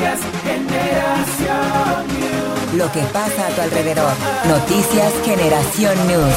Noticias Generación News. Lo que pasa a tu alrededor. Noticias Generación News.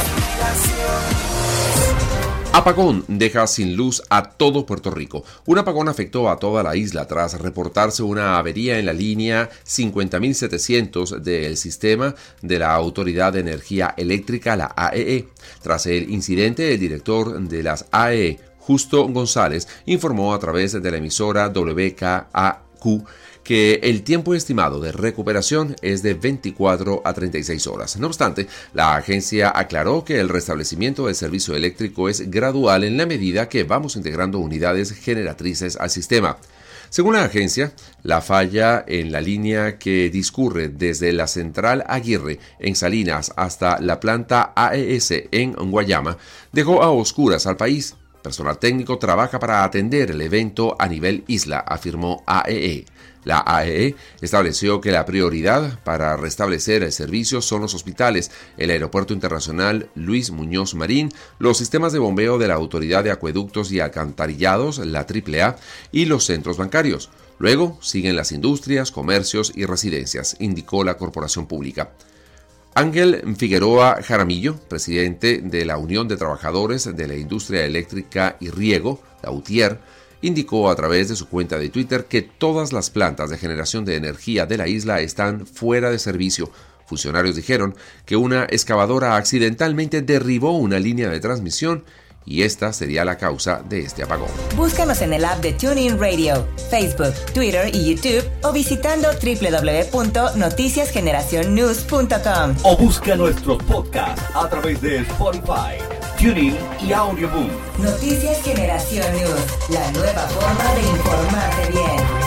Apagón deja sin luz a todo Puerto Rico. Un apagón afectó a toda la isla tras reportarse una avería en la línea 50.700 del sistema de la Autoridad de Energía Eléctrica, la AEE. Tras el incidente, el director de las AEE, Justo González, informó a través de la emisora WKAQ que el tiempo estimado de recuperación es de 24 a 36 horas. No obstante, la agencia aclaró que el restablecimiento del servicio eléctrico es gradual en la medida que vamos integrando unidades generatrices al sistema. Según la agencia, la falla en la línea que discurre desde la central Aguirre en Salinas hasta la planta AES en Guayama dejó a oscuras al país. Personal técnico trabaja para atender el evento a nivel isla, afirmó AEE. La AEE estableció que la prioridad para restablecer el servicio son los hospitales, el Aeropuerto Internacional Luis Muñoz Marín, los sistemas de bombeo de la Autoridad de Acueductos y Alcantarillados, la AAA, y los centros bancarios. Luego siguen las industrias, comercios y residencias, indicó la corporación pública. Ángel Figueroa Jaramillo, presidente de la Unión de Trabajadores de la Industria Eléctrica y Riego, la UTIER, indicó a través de su cuenta de Twitter que todas las plantas de generación de energía de la isla están fuera de servicio. Funcionarios dijeron que una excavadora accidentalmente derribó una línea de transmisión y esta sería la causa de este apagón. Búscanos en el app de TuneIn Radio, Facebook, Twitter y YouTube o visitando www.noticiasgeneracionnews.com. O busca nuestros podcasts a través de Spotify, TuneIn y Audioboom. Noticias Generación News, la nueva forma de informarte bien.